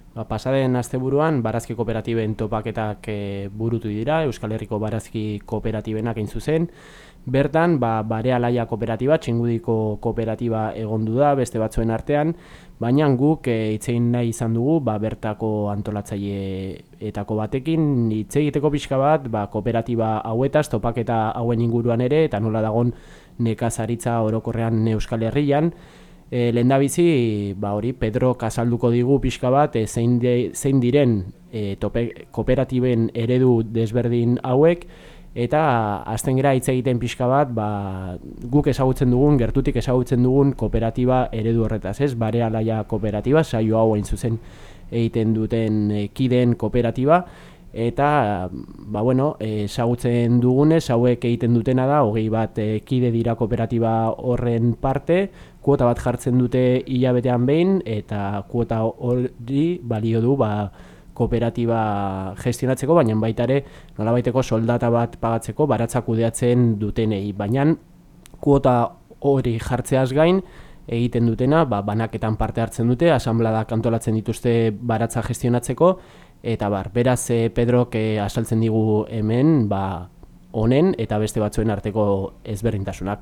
Pasaden asteburuan barazki kooperatiben topaketak burutu dira, Euskal Herriko barazki kooperatibenak hain zuzen. Bertan, Barealaia kooperatiba, Txingudiko kooperatiba egondu da beste batzuen artean, baina guk hitz egin nahi izan dugu bertako antolatzaileetako batekin hitz egiteko pixka bat kooperatiba hauetaz, topaketa hauen inguruan ere, eta nola dagon nekazaritza orokorrean Euskal Herrian. Lehendabizi, hori, Pedro azalduko digu pixka bat, zein diren kooperatiben eredu desberdin hauek, eta azten gera hitz egiten pixka bat, guk ezagutzen dugun, gertutik ezagutzen dugun kooperatiba eredu horretaz, ez? Barealaia kooperatiba, saio hau hain zuzen egiten duten kideen kooperatiba, eta ezagutzen dugunez, hauek egiten dutena da, 20 bat kide dira kooperatiba horren parte, kuota bat jartzen dute hilabetean behin, eta kuota hori balio du kooperatiba gestionatzeko, baina baita ere nolabaiteko soldata bat pagatzeko baratza kudeatzen dutenei. Baina kuota hori jartzeaz gain egiten dutena, banaketan parte hartzen dute, asanbladak antolatzen dituzte baratza gestionatzeko, eta beraz Pedrok azaltzen digu hemen honen eta beste batzuen arteko ezberdintasunak.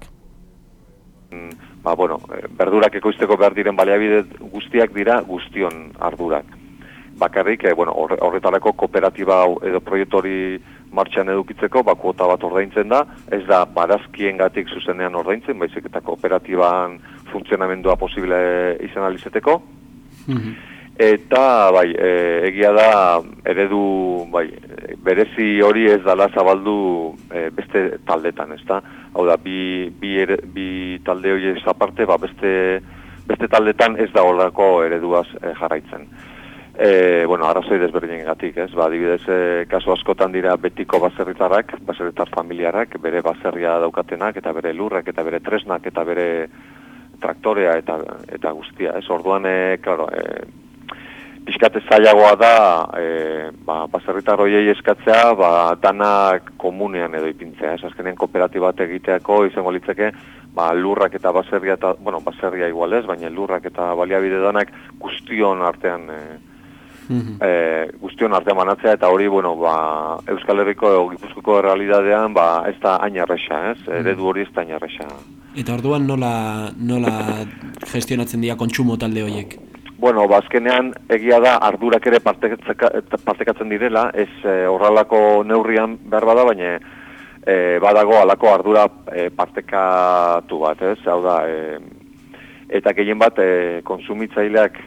Berdurak ekoizteko behar diren baliabide guztiak dira guztion ardurak. Bakarrik, horretarako kooperatiba edo proiektu hori martxan edukitzeko, kuota bat ordaintzen da, ez da barazkiengatik zuzenean ordaintzen, baizik eta kooperatiban funtzionamendua posible izan alizeteko. Eta, egia da, eredu, berezi hori ez dala zabaldu beste taldetan, ezta? Hau da, bi talde hori ez aparte, beste taldetan ez da horrako ereduaz jarraitzen. Arrazoi desberdinengatik, ez? Adibidez, kasu askotan dira betiko baserritar familiarak, bere baserria daukatenak, eta bere lurrak, eta bere tresnak, eta bere traktorea, eta guztia, ez? Orduan, pixkate zailagoa da, baserritar hoiei eskatzea, danak komunean edo ipintzea, ez? Azkenean kooperatibat egiteako izango litzeke, lurrak eta baserria, baserria igual ez, baina lurrak eta baliabide danak guztion artean manatzea, eta hori, Euskal Herriko Gipuzkoako errealidadean, ez da hain erresa, ez? Eredu hori ez da hain erresa. Eta orduan nola gestionatzen dira kontsumo talde horiek? Azkenean egia da ardurak ere partekatzen direla, ez horrelako neurrian behar bada, baina badago halako ardura partekatu bat, ez? Hau da, eta gehien bat konsumitzaileak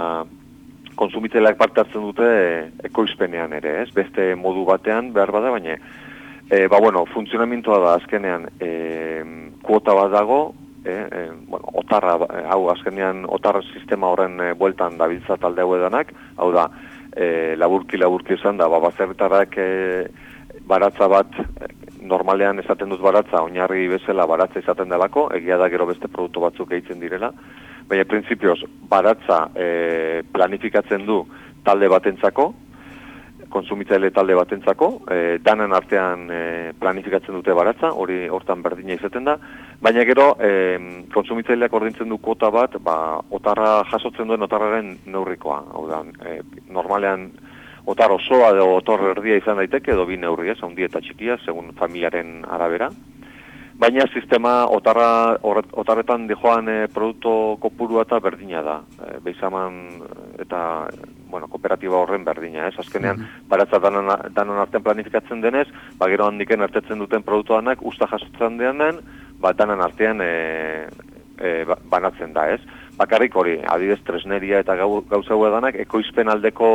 parte hartzen dute ekoizpenean ere, ez? Beste modu batean behar bada, baina funtzionamentua da azkenean kuota bat dago, otarra, hau azkenean otarra sistema horren bueltan dabiltza talde hau edanak, hau da, laburki esan da, baserritarrak baratza bat, normalean esaten dut baratza, oinarri bezala baratza izaten delako, egia da gero beste produktu batzuk egiten direla, baina printzipioz baratza planifikatzen du talde batentzako, konsumitzaile talde batentzako, danan artean planifikatzen dute baratza, hori hortan berdina izaten da, baina gero konsumitzaileak ordintzen du kuota bat, otarra jasotzen duen otarraren neurrikoa, hau da, normalean otar osoa edo otor erdia izan daiteke, edo bi neurri ez, handi eta txikia, segun familiaren arabera. Baina sistema otarretan dijoan produktu kopurua eta berdina da. Beizaman eta kooperatiba horren berdina, ez? Azkenean, baratza danon artean planifikatzen denez, gero handiken hartetzen duten produktuanak usta jasotzen denean, danon artean banatzen da, ez? Bakarrik hori, adibidez tresneria eta gauza hau edanak, ekoizpen aldeko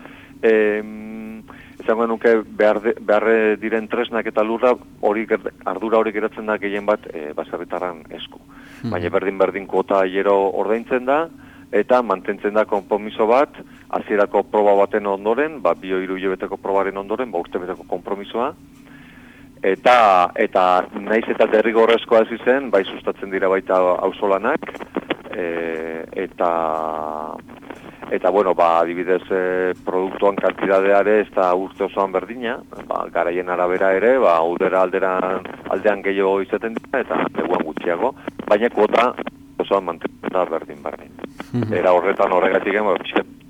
izango nuke behar diren tresnak eta lurra ardura hori geratzen da gehien bat baserritarran esku. Baina berdin kuota hiero ordaintzen da eta mantentzen da konpromiso bat hasierako proba baten ondoren, 2-3 hilabeteko probaren ondoren, urtebeteko konpromisoa, eta naiz eta derrigorrezkoa ez izen, sustatzen dira baita auzolanak, eta adibidez produktuan kantitateare ez da urte osoan berdina, garaien arabera ere, udera aldean gehiago izaten dira, eta neguan gutxiago, baina kuota osoan mantentzen da berdin. Era horretan horregatik,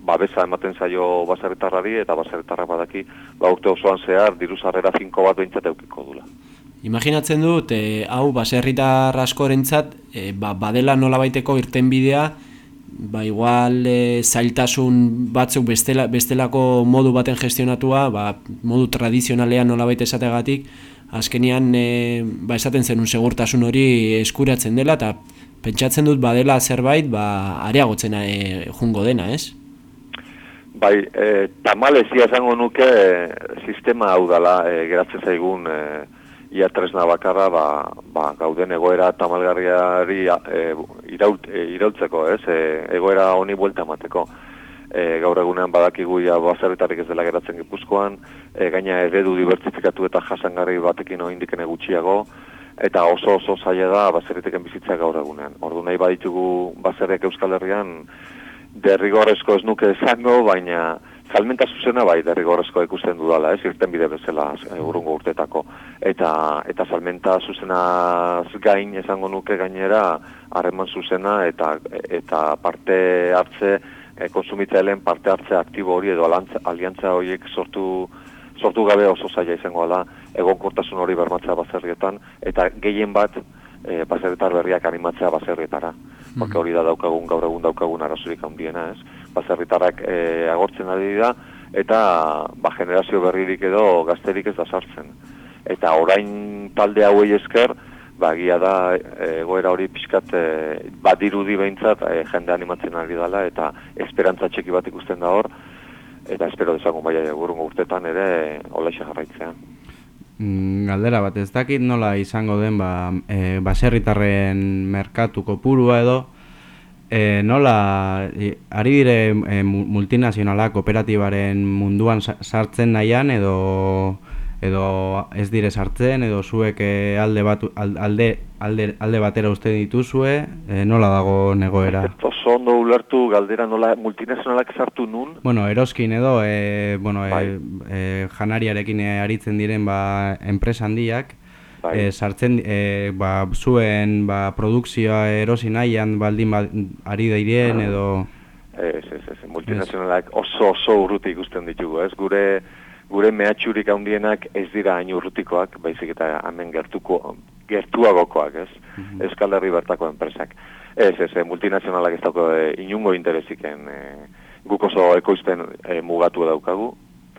babesa ematen zaio baserritarrari eta baserritarrak badaki urte osoan zehar diru sarrera finko bat behintzat edukiko dula. Imaginatzen dut, hau baserritar askorentzat badela nolabaiteko irtenbidea, igual zailtasun batzuk bestelako modu baten gestionatua, modu tradizionalean nolabait esategatik, azkenean esaten zenun segurtasun hori eskuratzen dela, eta pentsatzen dut badela zerbait areagotzen jungo dena, ez? Bai, tamalezia esango nuke sistema hau dela geratzen zaigun ia tresna bakarra gauden egoera tamalgarriari iraultzeko, ez? Egoera honi buelta emateko. Gaur egunean badakigu baserritarrik ez dela geratzen Gipuzkoan, gaina eredu dibertsifikatu eta jasangarri batekin oraindik gutxiago, eta oso zaila da baserriteken bizitza gaur egunean. Ordu nahi baditugu baserriak Euskal Herrian derrigorrezko ez nuke esango, baina salmenta zuzena derrigorrezko ikusten dudala, irtenbide bezala urrungo urtetako. Eta salmenta zuzenaz gain esango nuke gainera harreman zuzena eta parte hartze, konsumitzaileen parte hartze aktibo hori edo aliantza horiek sortu gabe oso zaila izango da egonkortasun hori bermatzea baserrietan eta gehien bat baserritar berriak animatzea baserrietara. Porque hori da gaur egun daukagun arazorik handiena, ez? Baserritarrak agortzen ari dira eta generazio berririk edo gazterik ez da sartzen. Eta orain talde hauei esker, egia da egoera hori pixkat badirudi behintzat jende animatzen ari dela eta esperantza txeki bat ikusten da hor, eta espero dezagun urrungo urtetan ere holaxe jarraitzea. Galdera bat, ez dakit nola izango den baserritarren merkatu kopurua edo nola ari dire multinazionala kooperatibaren munduan sartzen nahian edo ez dire sartzen edo zuek alde batera uste dituzue, nola dago negoera? Oso ondo ulertu galdera nola multinazionalak sartu nun? Bueno, eroskin edo janariarekin aritzen diren enpresa handiak, sartzen zuen produkzioa erosi nahian baldin ari diren edo... Ez, multinazionalak oso urruti ikusten ditugu, ez? Gure mehatxurik handienak ez dira hain urrutikoak, baizik eta hemen gertuagokoak, ez? Euskal Herri bertako enpresak. Ez, multinazionalak ez dauko inungo interesiken, guk oso ekoizpen mugatu daukagu.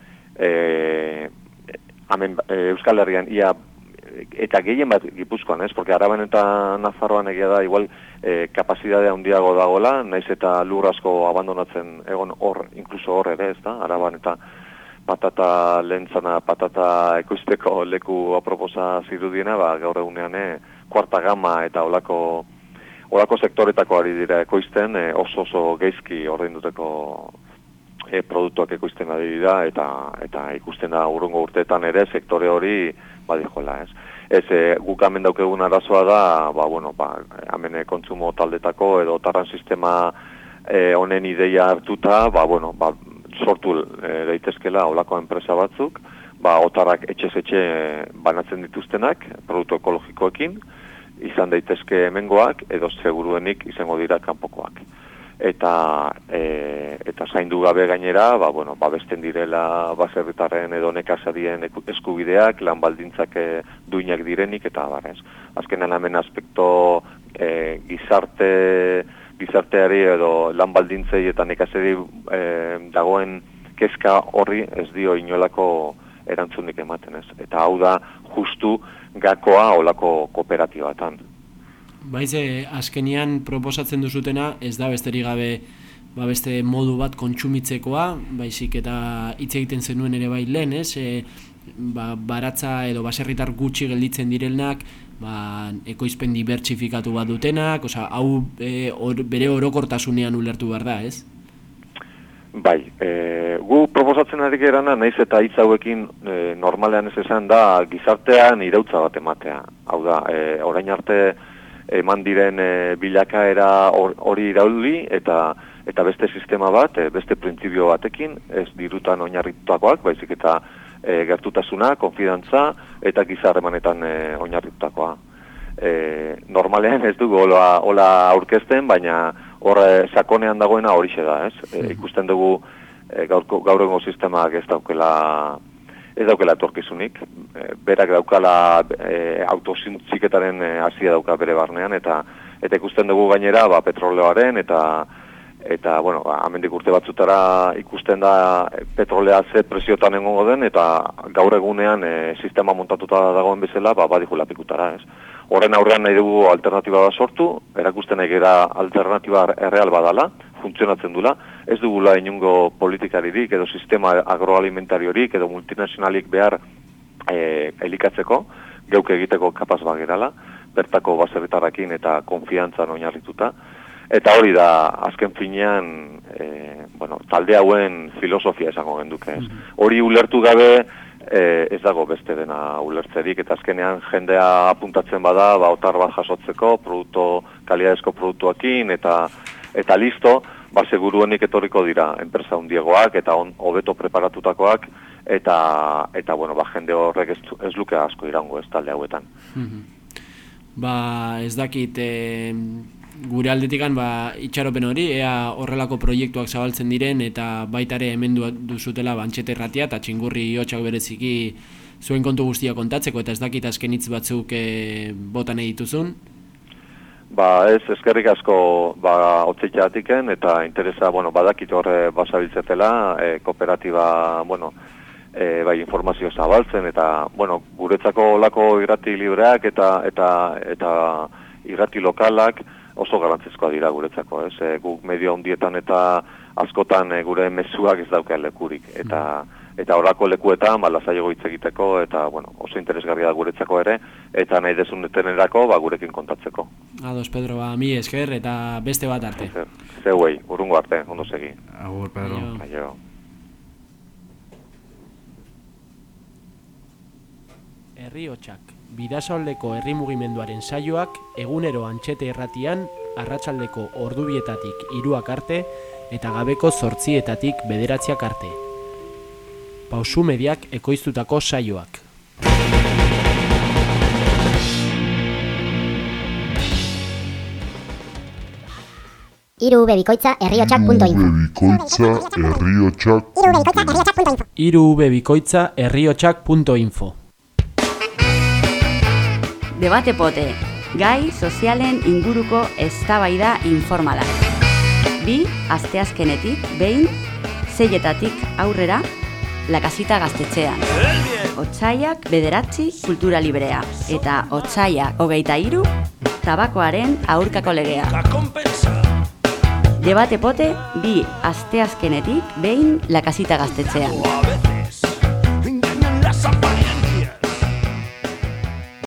Hemen Euskal Herrian ia eta gehien bat Gipuzkoan, ez? Porque Araban eta Nafarroan egia da igual kapazitatea handiago dagoela, naiz eta lur asko abandonatzen egon hor, inkluso hor ere, ez da? Araban eta patata lentzana, patata ekoizteko leku aproposa zirudiena, gaur egunean kuarta gama eta olako sektoretako ari dira ekoizten, oso geizki ordainduteko produktuak ekoizten ari dira, eta ikusten da urrungo urteetan ere sektore hori badijoela, ez. Guk hemen daukegun arazoa da, hemen kontsumo taldetako edo otarran sistema honen ideia hartuta, sortu daitezkela olako enpresa batzuk, otarrak etxez-etxe banatzen dituztenak, produktu ekologikoekin, izan daitezke hemengoak, edo seguruenik izango dira kanpokoak. Eta zaindu gabe gainera, besten direla baserritarren edo nekazarien eskubideak, lan baldintzak duinak direnik, eta barrez. Azkenan hemen aspekto gizarteari edo lan baldintzei eta nekazari dagoen kezka horri ez dio inolako erantzunik ematen, ez. Eta hau da justu gakoa olako kooperatibatan. Azkenian proposatzen duzutena ez da besterik gabe beste modu bat kontsumitzekoa, baizik eta hitz egiten zenuen ere bai lehen, ez? Baratza edo baserritar gutxi gelditzen direnak, ekoizpen dibertsifikatu bat dutenak, hau bere orokortasunean ulertu behar da, ez? Bai, gu proposatzen ari gerana, naiz eta hitz hauekin normalean ez esan da gizartean irautza bat ematea. Hau da, orain arte eman diren bilakaera hori irauli eta beste sistema bat, beste printzipio batekin, ez dirutan oinarritutakoak, baizik eta gertutasuna, konfidantza eta gizarremanetan oinarritutakoa. Normalean ez dugu hola aurkezten, baina hor sakonean dagoena horixe da, ez? Ikusten dugu gaur egungo sistemak ez daukela etorkizunik, berak daukala autozintziketaren hasia dauka bere barnean, eta ikusten dugu gainera petroleoaren eta bueno, hemendik urte batzutara ikusten da petrolea ze preziotan egongo den, eta gaur egunean sistema montatuta dagoen bezala badikula pikutara, ez? Horren aurrean nahi dugu alternatiba bat sortu, erakusten nahi gara alternatiba erreal badala, funtzionatzen dula, ez dugula inungo politikaririk edo sistema agroalimentariorik edo multinazionalik behar elikatzeko, geuk egiteko kapaz bagerala, bertako baserritarrakin eta konfiantzan oinarrituta. Eta hori da, azken finean, talde hauen filosofia esango genduke, ez? Hori ulertu gabe, ez dago beste dena ulertzerik, eta azkenean jendea apuntatzen bada, otar bat jasotzeko, kalidadezko produktuakin, eta listo, seguruenik etorriko dira enpresa handiegoak eta hobeto preparatutakoak, eta jende horrek ez luke asko iraungo ez talde hauetan. Ez dakit, gure aldetikan itxaropen hori, ea horrelako proiektuak zabaltzen diren, eta baitare hemen duzutela Antxete Irratia, eta Txingurri hotxak bereziki zuen kontu guztia kontatzeko, eta ez dakit azken hitz batzuk botan egituzun. Ez eskerrik asko otzeitxatiken, eta interesa, badakit horre basabiltzetela, kooperatiba, informazio zabaltzen, eta, guretzako olako irrati libreak eta irrati lokalak oso garantzizkoa dira guretzako, ez? Guk medio handietan eta askotan gure mezuak ez daukean lekurik, eta horako lekuetan lasaiago hitz egiteko, eta oso interesgarria da guretzako ere, eta nahi desunetenerako gurekin kontatzeko. Ados, Pedro, mi esker, eta beste bat arte. Zeuei, urrungo arte, ondo segi. Agur, Pedro. Aio. Herri hotxak, Bidasoaldeko herri mugimenduaren saioak egunero Antxete Irratian arratsaldeko ordubietatik 3 arte eta gabeko 8 9 arte. Pausu Mediak ekoiztutako saioak. irubebikoitza herriotxak.info irubebikoitza herriotxak.info Debate pote, gai sozialen inguruko eztabaida informala. 2 asteazkenetik, behin, 6 aurrera, La Casita gaztetxean. Otsaiak 9 kultura librea, eta otsaiak 23 tabakoaren aurkako legea. Debate pote, 2 asteazkenetik, behin, La Casita gaztetxean.